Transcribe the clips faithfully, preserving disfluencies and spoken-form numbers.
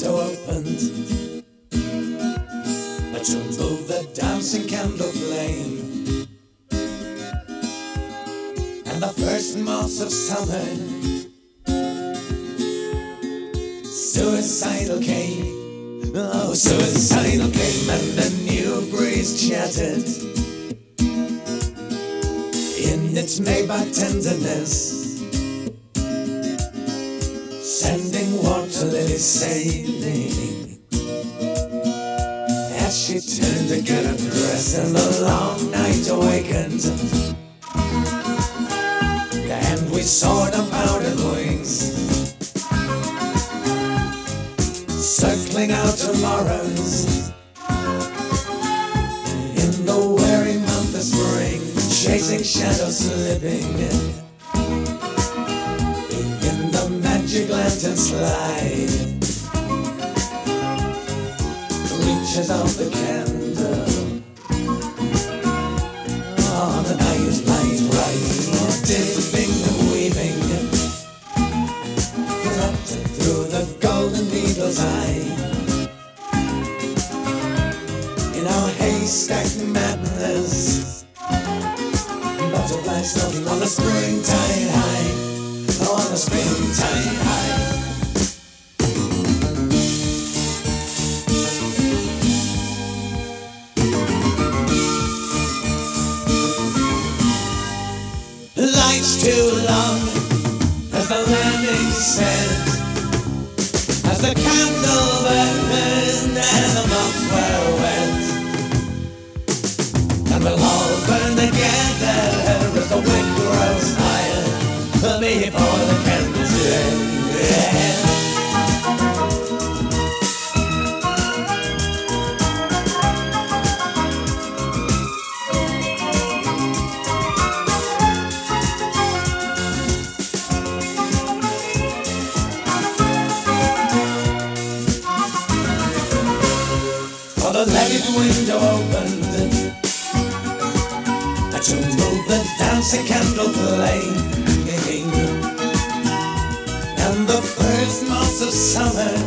window opened to move the dancing candle flame, and the first moths of summer suicidal came. Oh, suicidal came, and a new breeze chattered in its Maybach tenderness, sending water lilies sailing as she turned to get her dress, and the long night awakened, and we saw the powdered wings circling out tomorrows in the weary month of spring, chasing shadows slipping in the magic lantern slide, reaches of the candle on a night light right, dipping and weaving, collected through the golden needle's eye, in our haystack madness, butterflies floating on the springtime high, oh, on the springtime high. Life's too long, as the landing said, as the candle burned and the moths were wet, and we'll all burn together as the wind grows higher before the candles end. The lighted window opened to move the dancing candle flame, and the first months of summer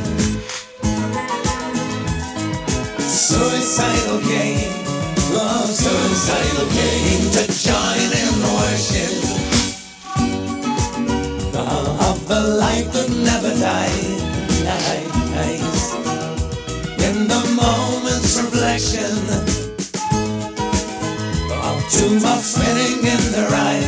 suicidal came, oh, suicidal came to join in worship of the light that never dies. In the moment's reflection of two moths spinning in their eyes,